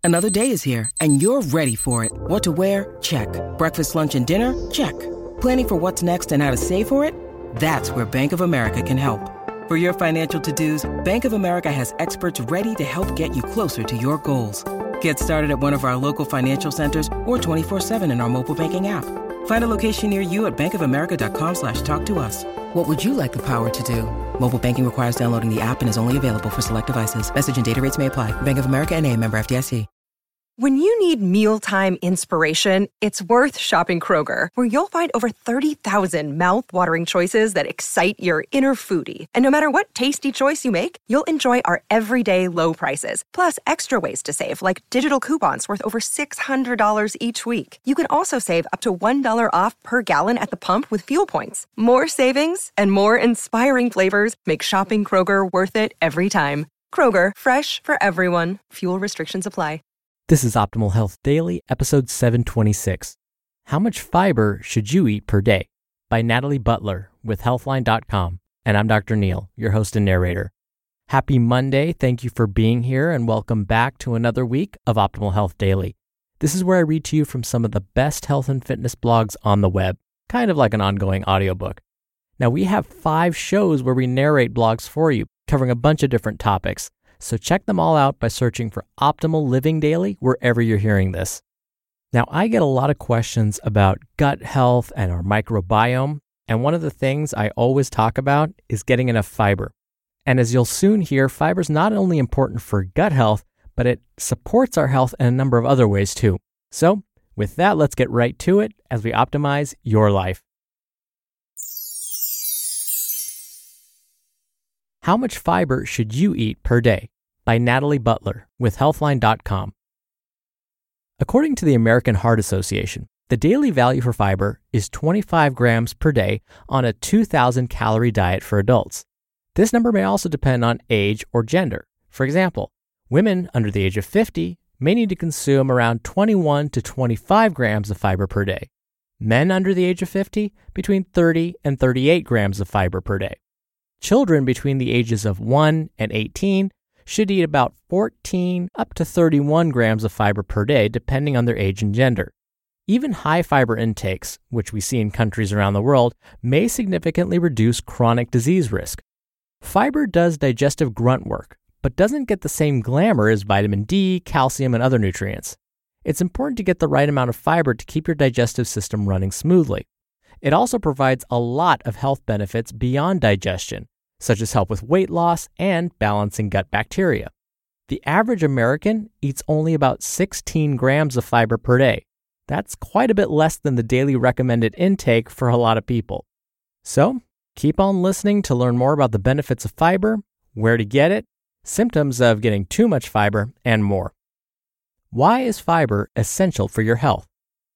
Another day is here, and you're ready for it. What to wear? Check. Breakfast, lunch, and dinner? Check. Planning for what's next and how to save for it? That's where Bank of America can help. For your financial to-dos, Bank of America has experts ready to help get you closer to your goals. Get started at one of our local financial centers or 24/7 in our mobile banking app. Find a location near you at bankofamerica.com/talktous. What would you like the power to do? Mobile banking requires downloading the app and is only available for select devices. Message and data rates may apply. Bank of America N.A., member FDIC. When you need mealtime inspiration, it's worth shopping Kroger, where you'll find over 30,000 mouth-watering choices that excite your inner foodie. And no matter what tasty choice you make, you'll enjoy our everyday low prices, plus extra ways to save, like digital coupons worth over $600 each week. You can also save up to $1 off per gallon at the pump with fuel points. More savings and more inspiring flavors make shopping Kroger worth it every time. Kroger, fresh for everyone. Fuel restrictions apply. This is Optimal Health Daily, episode 726. How much fiber should you eat per day? By Natalie Butler with Healthline.com. And I'm Dr. Neil, your host and narrator. Happy Monday. Thank you for being here and welcome back to another week of Optimal Health Daily. This is where I read to you from some of the best health and fitness blogs on the web, kind of like an ongoing audiobook. Now, we have 5 shows where we narrate blogs for you, covering a bunch of different topics. So check them all out by searching for Optimal Living Daily wherever you're hearing this. Now, I get a lot of questions about gut health and our microbiome, and one of the things I always talk about is getting enough fiber. And as you'll soon hear, fiber is not only important for gut health, but it supports our health in a number of other ways too. So, with that, let's get right to it as we optimize your life. How much fiber should you eat per day? By Natalie Butler with Healthline.com. According to the American Heart Association, the daily value for fiber is 25 grams per day on a 2,000 calorie diet for adults. This number may also depend on age or gender. For example, women under the age of 50 may need to consume around 21 to 25 grams of fiber per day. Men under the age of 50, between 30 and 38 grams of fiber per day. Children between the ages of 1 and 18 should eat about 14 up to 31 grams of fiber per day, depending on their age and gender. Even high fiber intakes, which we see in countries around the world, may significantly reduce chronic disease risk. Fiber does digestive grunt work, but doesn't get the same glamour as vitamin D, calcium, and other nutrients. It's important to get the right amount of fiber to keep your digestive system running smoothly. It also provides a lot of health benefits beyond digestion, such as help with weight loss and balancing gut bacteria. The average American eats only about 16 grams of fiber per day. That's quite a bit less than the daily recommended intake for a lot of people. So, keep on listening to learn more about the benefits of fiber, where to get it, symptoms of getting too much fiber, and more. Why is fiber essential for your health?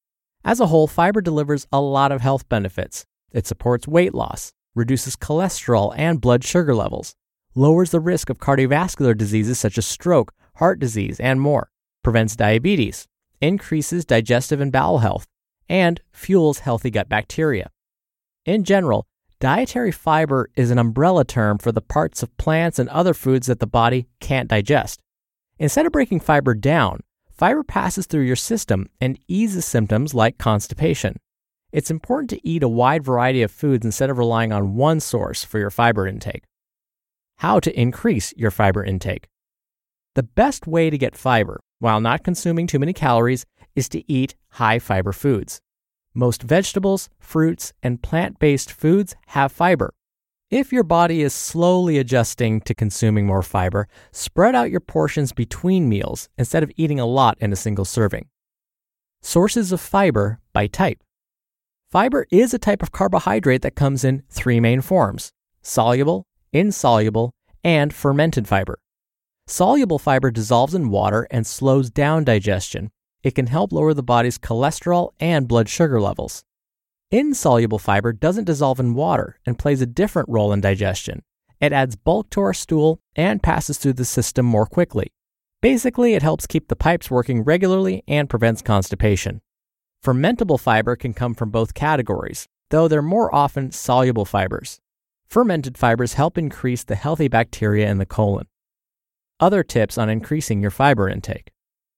As a whole, fiber delivers a lot of health benefits. It supports weight loss, reduces cholesterol and blood sugar levels, lowers the risk of cardiovascular diseases such as stroke, heart disease, and more, prevents diabetes, increases digestive and bowel health, and fuels healthy gut bacteria. In general, dietary fiber is an umbrella term for the parts of plants and other foods that the body can't digest. Instead of breaking fiber down, fiber passes through your system and eases symptoms like constipation. It's important to eat a wide variety of foods instead of relying on one source for your fiber intake. How to increase your fiber intake. The best way to get fiber, while not consuming too many calories, is to eat high fiber foods. Most vegetables, fruits, and plant-based foods have fiber. If your body is slowly adjusting to consuming more fiber, spread out your portions between meals instead of eating a lot in a single serving. Sources of fiber by type. Fiber is a type of carbohydrate that comes in 3 main forms: soluble, insoluble, and fermented fiber. Soluble fiber dissolves in water and slows down digestion. It can help lower the body's cholesterol and blood sugar levels. Insoluble fiber doesn't dissolve in water and plays a different role in digestion. It adds bulk to our stool and passes through the system more quickly. Basically, it helps keep the pipes working regularly and prevents constipation. Fermentable fiber can come from both categories, though they're more often soluble fibers. Fermented fibers help increase the healthy bacteria in the colon. Other tips on increasing your fiber intake.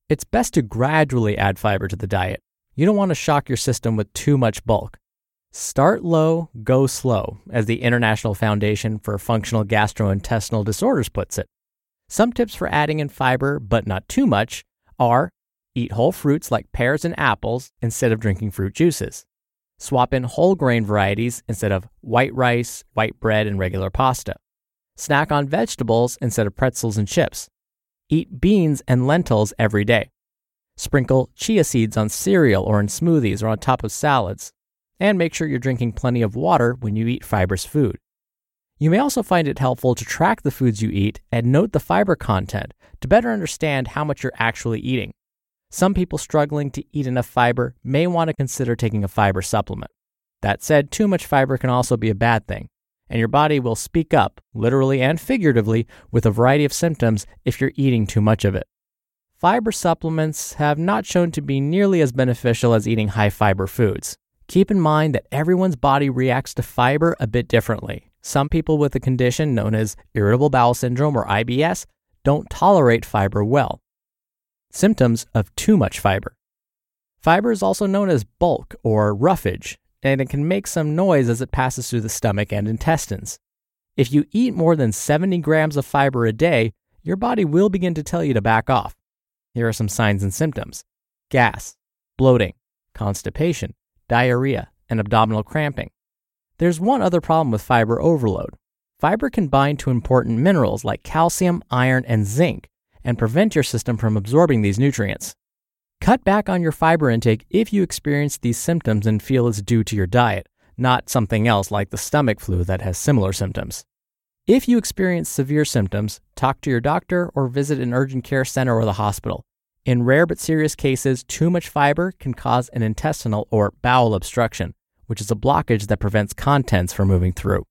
It's best to gradually add fiber to the diet. You don't want to shock your system with too much bulk. Start low, go slow, as the International Foundation for Functional Gastrointestinal Disorders puts it. Some tips for adding in fiber, but not too much, are eat whole fruits like pears and apples instead of drinking fruit juices. Swap in whole grain varieties instead of white rice, white bread, and regular pasta. Snack on vegetables instead of pretzels and chips. Eat beans and lentils every day. Sprinkle chia seeds on cereal or in smoothies or on top of salads. And make sure you're drinking plenty of water when you eat fibrous food. You may also find it helpful to track the foods you eat and note the fiber content to better understand how much you're actually eating. Some people struggling to eat enough fiber may want to consider taking a fiber supplement. That said, too much fiber can also be a bad thing, and your body will speak up, literally and figuratively, with a variety of symptoms if you're eating too much of it. Fiber supplements have not shown to be nearly as beneficial as eating high-fiber foods. Keep in mind that everyone's body reacts to fiber a bit differently. Some people with a condition known as irritable bowel syndrome or IBS don't tolerate fiber well. Symptoms of too much fiber. Fiber is also known as bulk or roughage, and it can make some noise as it passes through the stomach and intestines. If you eat more than 70 grams of fiber a day, your body will begin to tell you to back off. Here are some signs and symptoms: gas, bloating, constipation, diarrhea, and abdominal cramping. There's one other problem with fiber overload. Fiber can bind to important minerals like calcium, iron, and zinc, and prevent your system from absorbing these nutrients. Cut back on your fiber intake if you experience these symptoms and feel it's due to your diet, not something else like the stomach flu that has similar symptoms. If you experience severe symptoms, talk to your doctor or visit an urgent care center or the hospital. In rare but serious cases, too much fiber can cause an intestinal or bowel obstruction, which is a blockage that prevents contents from moving through.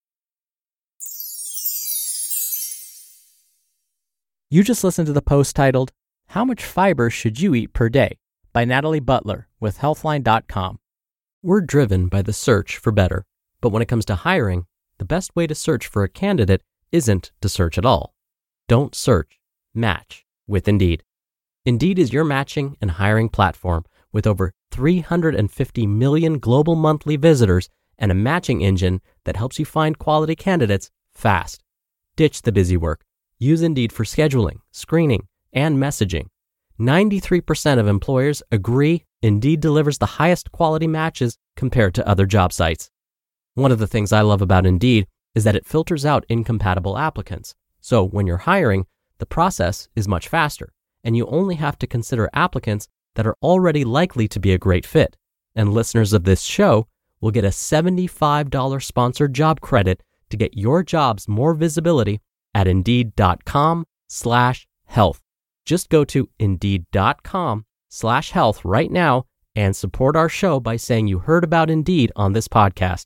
You just listened to the post titled, "How Much Fiber Should You Eat Per Day?" by Natalie Butler with Healthline.com. We're driven by the search for better, but when it comes to hiring, the best way to search for a candidate isn't to search at all. Don't search, match with Indeed. Indeed is your matching and hiring platform with over 350 million global monthly visitors and a matching engine that helps you find quality candidates fast. Ditch the busy work. Use Indeed for scheduling, screening, and messaging. 93% of employers agree Indeed delivers the highest quality matches compared to other job sites. One of the things I love about Indeed is that it filters out incompatible applicants. So when you're hiring, the process is much faster, and you only have to consider applicants that are already likely to be a great fit. And listeners of this show will get a $75 sponsored job credit to get your jobs more visibility at Indeed.com/health. Just go to Indeed.com/health right now and support our show by saying you heard about Indeed on this podcast.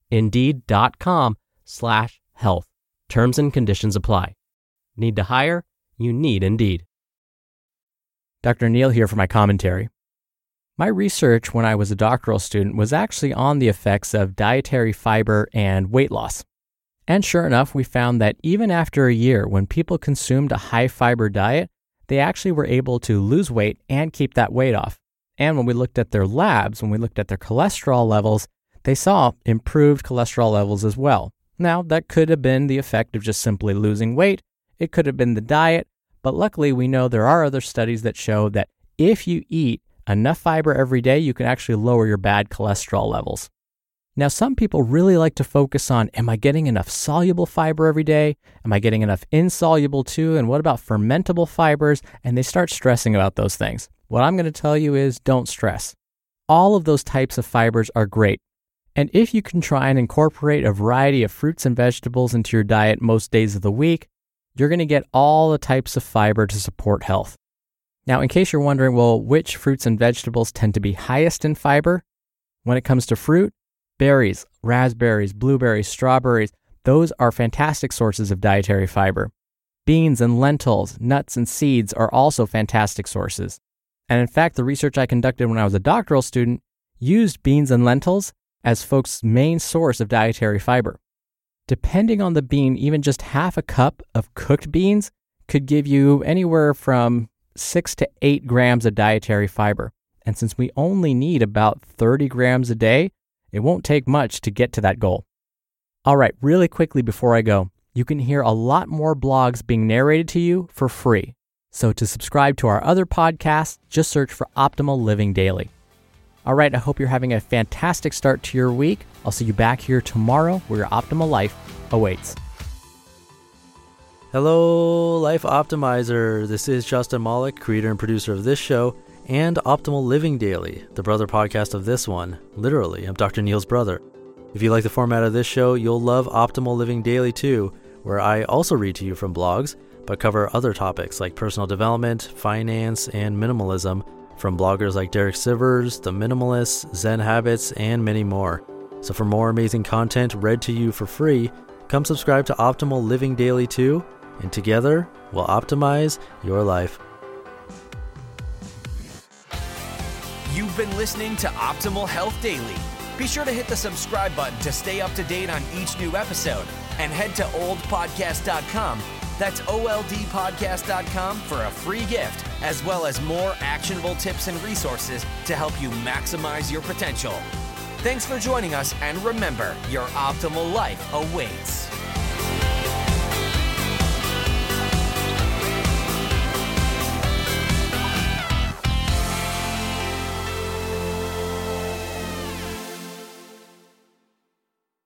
Indeed.com/health. Terms and conditions apply. Need to hire? You need Indeed. Dr. Neal here for my commentary. My research when I was a doctoral student was actually on the effects of dietary fiber and weight loss. And sure enough, we found that even after a year, when people consumed a high-fiber diet, they actually were able to lose weight and keep that weight off. And when we looked at their labs, when we looked at their cholesterol levels, they saw improved cholesterol levels as well. Now, that could have been the effect of just simply losing weight. It could have been the diet. But luckily, we know there are other studies that show that if you eat enough fiber every day, you can actually lower your bad cholesterol levels. Now, some people really like to focus on, am I getting enough soluble fiber every day? Am I getting enough insoluble too? And what about fermentable fibers? And they start stressing about those things. What I'm going to tell you is don't stress. All of those types of fibers are great. And if you can try and incorporate a variety of fruits and vegetables into your diet most days of the week, you're going to get all the types of fiber to support health. Now, in case you're wondering, well, which fruits and vegetables tend to be highest in fiber? When it comes to fruit, berries, raspberries, blueberries, strawberries, those are fantastic sources of dietary fiber. Beans and lentils, nuts and seeds are also fantastic sources. And in fact, the research I conducted when I was a doctoral student used beans and lentils as folks' main source of dietary fiber. Depending on the bean, even just half a cup of cooked beans could give you anywhere from 6 to 8 grams of dietary fiber. And since we only need about 30 grams a day, it won't take much to get to that goal. All right, really quickly before I go, you can hear a lot more blogs being narrated to you for free. So to subscribe to our other podcasts, just search for Optimal Living Daily. All right, I hope you're having a fantastic start to your week. I'll see you back here tomorrow where your optimal life awaits. Hello, Life Optimizer. This is Justin Malik, creator and producer of this show and Optimal Living Daily, the brother podcast of this one. Literally, I'm Dr. Neil's brother. If you like the format of this show, you'll love Optimal Living Daily too, where I also read to you from blogs, but cover other topics like personal development, finance, and minimalism from bloggers like Derek Sivers, The Minimalists, Zen Habits, and many more. So for more amazing content read to you for free, come subscribe to Optimal Living Daily too, and together we'll optimize your life. You've been listening to Optimal Health Daily. Be sure to hit the subscribe button to stay up to date on each new episode, and head to oldpodcast.com. That's oldpodcast.com for a free gift, as well as more actionable tips and resources to help you maximize your potential. Thanks for joining us, and remember, your optimal life awaits.